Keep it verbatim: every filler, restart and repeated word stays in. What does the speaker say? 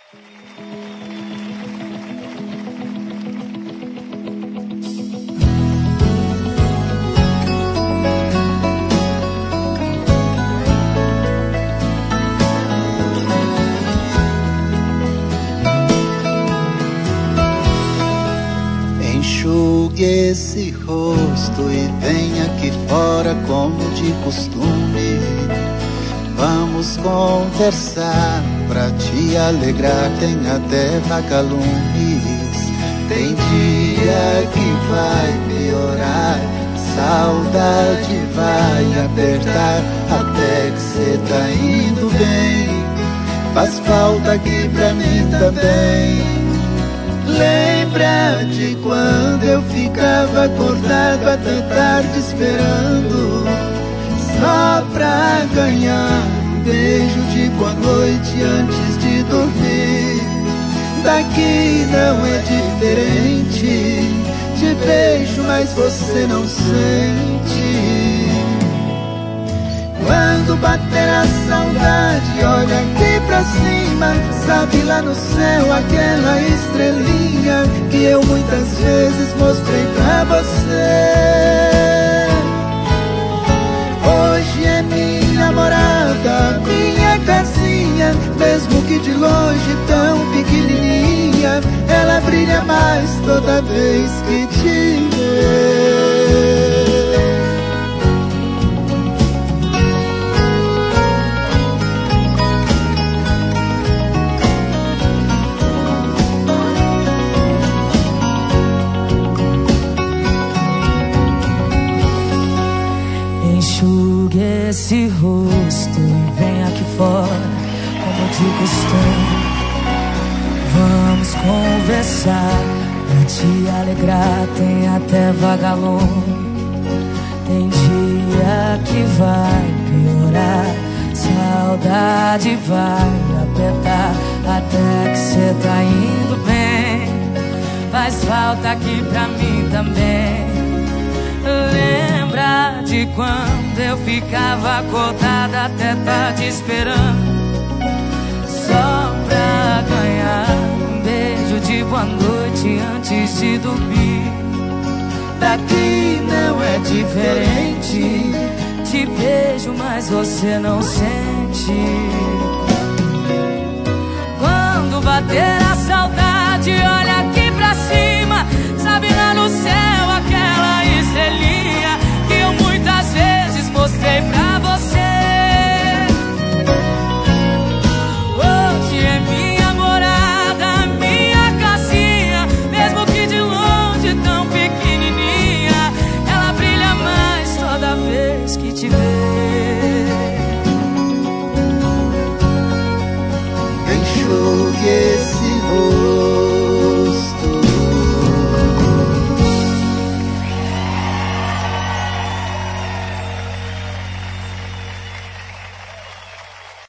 Enxugue esse rosto e venha aqui fora como de costume. Vamos conversar pra te alegrar, tem até vagalumes. Tem dia que vai piorar, saudade vai apertar, até que cê tá indo bem. Faz falta aqui pra mim também. Lembra de quando eu ficava acordado até tarde esperando, só pra ganhar um beijo de boa noite antes de dormir. Daqui não é diferente, te beijo mas você não sente. Quando bater a saudade, olha aqui pra cima, sabe lá no céu aquela estrelinha que eu muitas vezes mostrei pra você. Hoje é minha morada, minha casinha, mesmo que de longe tão pequenininha, ela brilha mais toda vez que te vê. Enxugue esse rosto e vem aqui fora, como de costume. Vamos conversar pra te alegrar, tem até vagalume. Tem dia que vai piorar, saudade vai apertar, até que cê tá indo bem. Faz falta aqui pra mim também. Lembra de quando eu ficava acordada até tarde esperando, só pra ganhar um beijo de boa noite antes de dormir. Daqui não é diferente, te beijo mas você não sente. Quando bater a saudade, olha aqui pra cima,